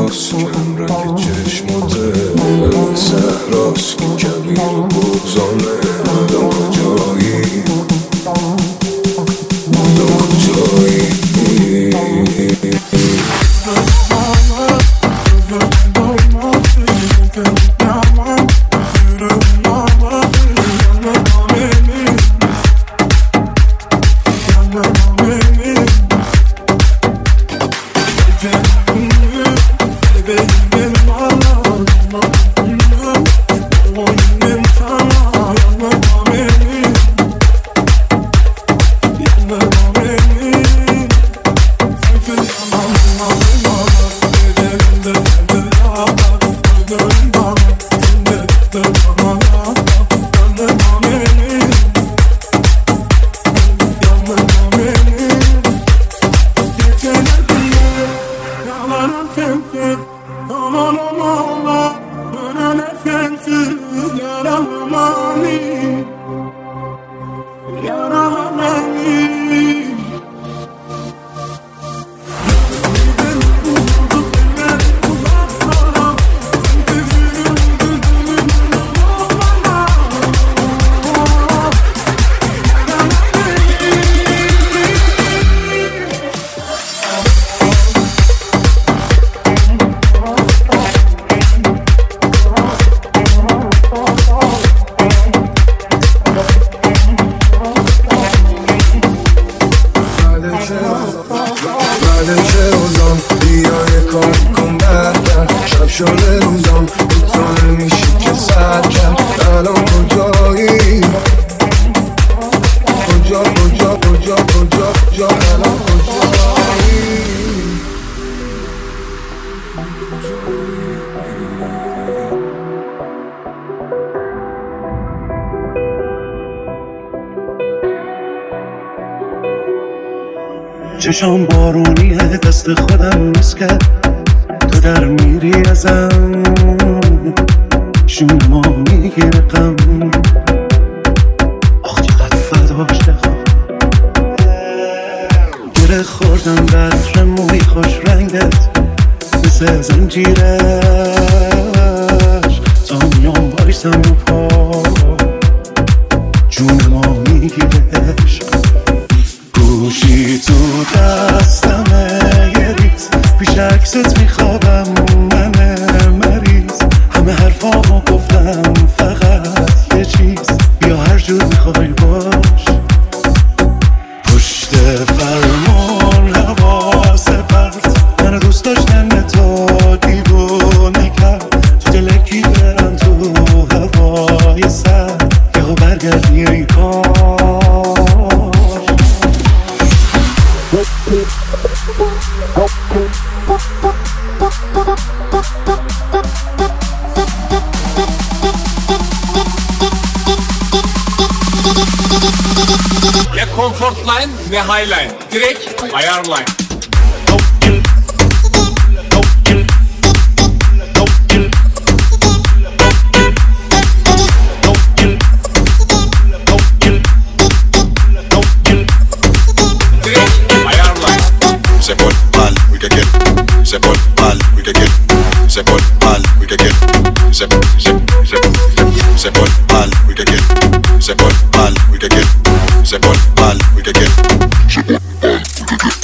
هواست کم رنگ چشماته صحراست کبیر و بغزانه الان کجایی الان کجایی چشام بارونیه دست خودم میز کرد تو در میری ازم شما میگیره غم آخ چقدر فداش دخم گره خوردم به عطر موی خوش رنگت مثل زنجیرش تا میام بایستم رو پا جون ما میگیره عشق گوشی تو دستمه یه ریز پیش عکست میخوابم من مریض همه حرفامو گفتم فقط یه چیز بیا هر جور میخوای باش پشت فرمان حواس پرت منو دوست داشتن تو دیوونه کرد تو دلکی برم تو هوای سر یهو برگردی ای کار Ne comfort line ne high line. Direkt ayar line. Se pone mal, we can get. Se pone mal, we can get. Se pone mal, we can get. Se pone mal, we can get. Se pone mal, we can get. Se pone mal, we can get. Se pone mal, we can get.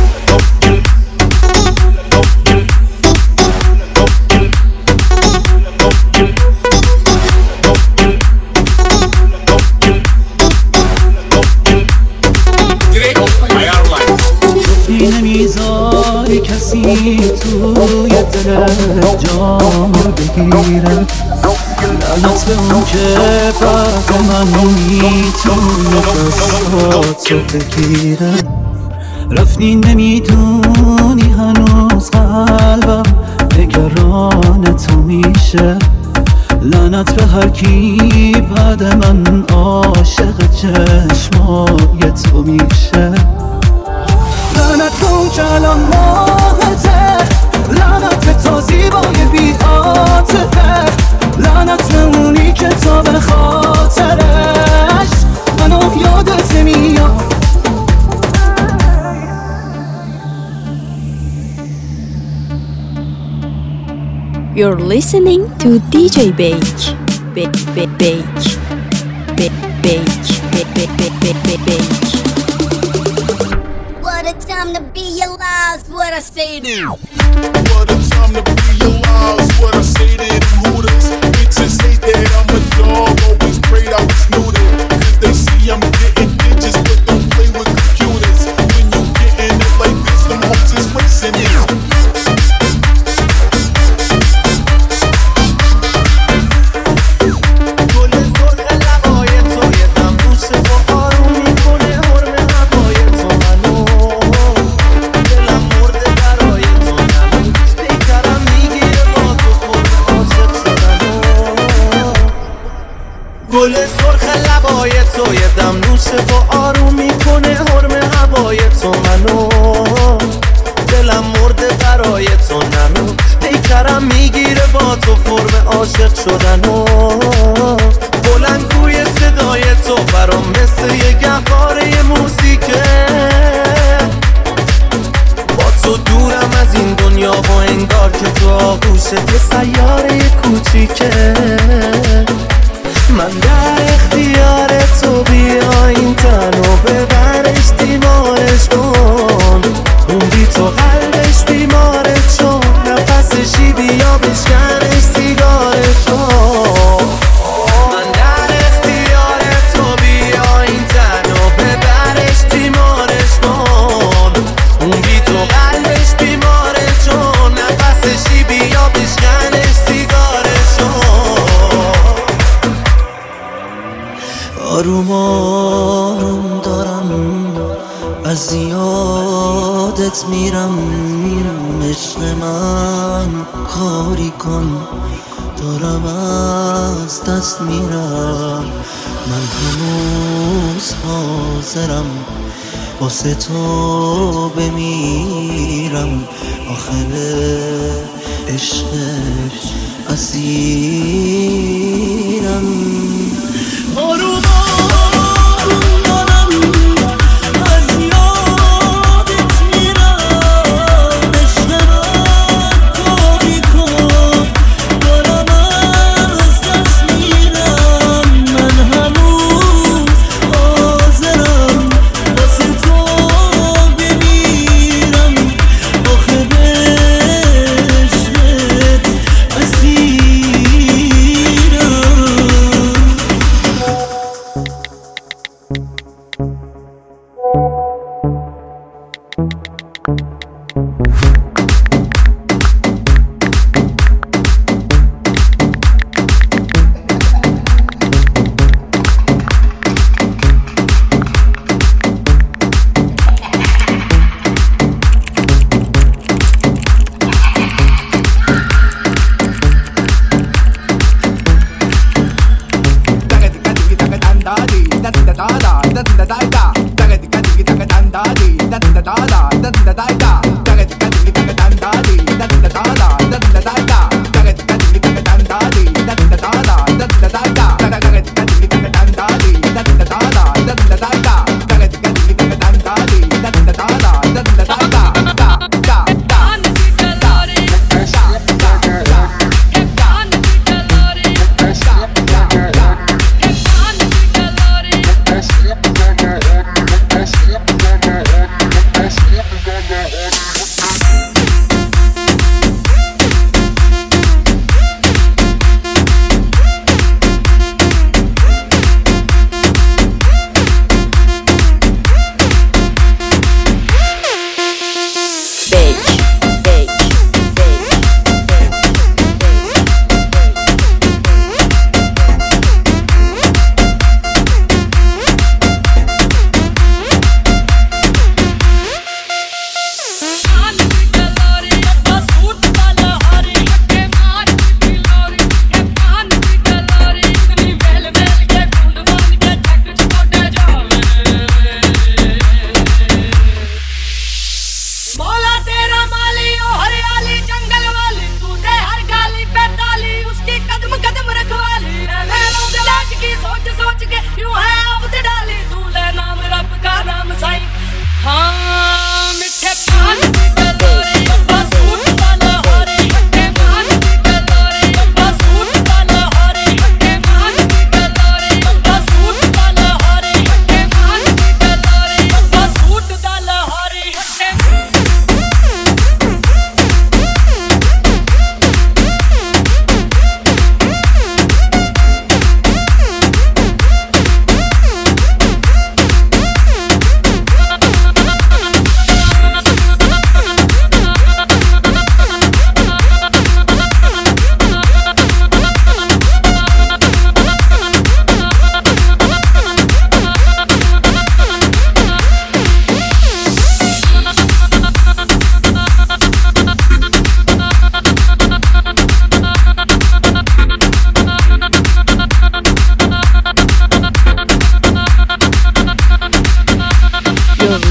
نمیذاری کسی توی دل جام بگیره لعنت به اون که بعد من میتونه دستاتو بگیره رفتی نمیدونی هنوز قلبم نگران تو میشه لعنت به هر کی بعد من عاشق چشمای تو میشه لعنت به اون که الان ماهته لعنت به تا زیبای بی عاطفه لعنت به اونی که تا به خاطرش منو یادت نمیاد You're listening to DJ Bake. Bake. What a time to be alive, what I say now. What a time to be alive, what I say to them hooters. Bitches hate that I'm a dog, always prayed I was neutered. Cause they see I'm getting digits, but don't play with computers. When you getting it like this, them hoes is racing it. گل سرخ لبای تو یه دم نوشه با آروم میکنه حرم هوای تو منو دلم مرده برای تو ننو پیکرم میگیره با تو فرم عاشق شدنو بلندگوی صدای تو برام مثل یه گهواره موسیقه با تو دورم از این دنیا و انگار که تو آغوشت یه سیاره کوچیکه من در اختیار تو بیا این تنو ببرش دیوارش کن اون بی تو قلبش بیماره چون نفسشی بیا بشکنش سیگارش کن من در اختیار تو بیا این تنو ببرش دیوارش کن اون بی تو قلبش بیماره چون نفسشی بیا بشکنش سیگارش کن آروم آروم دارم از یادت میرم عشق من کاری کن دارم از دست میرم من هنوز حاضرم واسه تو بمیرم آخر عشقت اسیرم آروم آروم دارم از یادت میرم عشق من کاری کن دارم از دست میرم من هنوز حاضرم واسه تو بمیرم آخه به عشقت اسیرم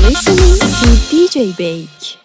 listening to DJ Bake.